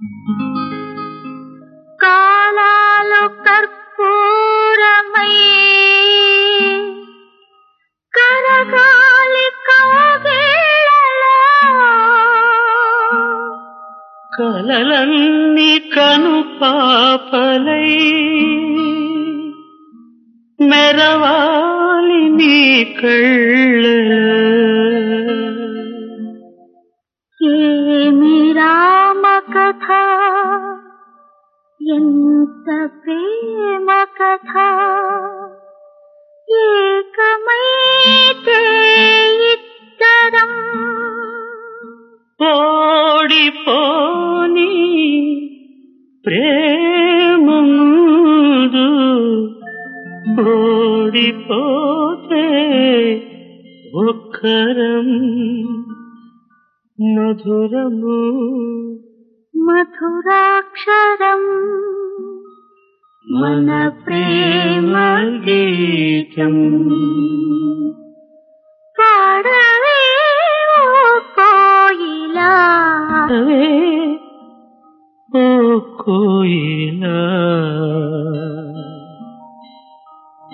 కాలాలు కర్పూరమై కరగాలి కౌగిళ్ళలో కలలన్నీ కనుపాపలై మెరవాలి నీ కళ్ళలో. ఏమి రామ కథ, ఎంత ప్రేమ కథ, ఏకమైతే ఇద్దరం ఓడిపోని ప్రేమ ముందు ఓడిపోతే ఒక్కరం మధురము మధురాక్షరం మన ప్రేమ గీతం. పాడవే ఓ కోయిలా, ఓ కోయిలా.